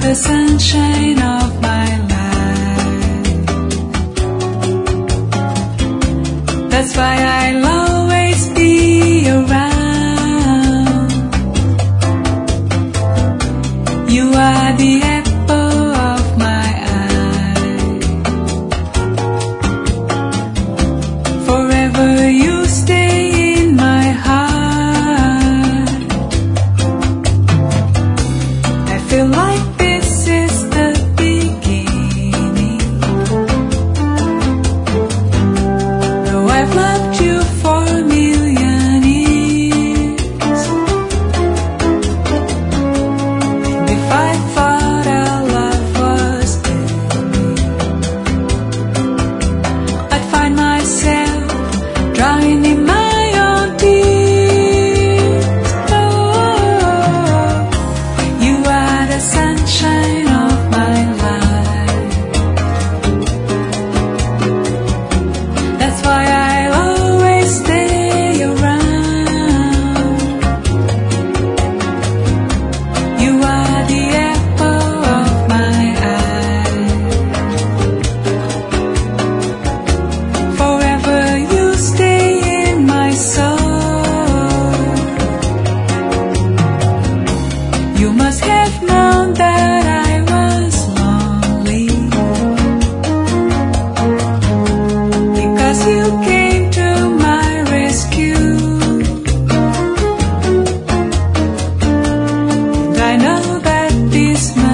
the sunshine of my life. That's why I'll always be around. You are the apple of my eye. Forever you stay in my heart. I feel like this is the beginning. Though I've loved you for a million years, and if I thought our love was ending, I'd find myself drowning in my own tears. Oh, you are the sunshine of my life. That's why I'll always stay around. You are the apple of my eye. Forever you stay in my soul. You must have known that I was lonely, because you came to my rescue. And I know that this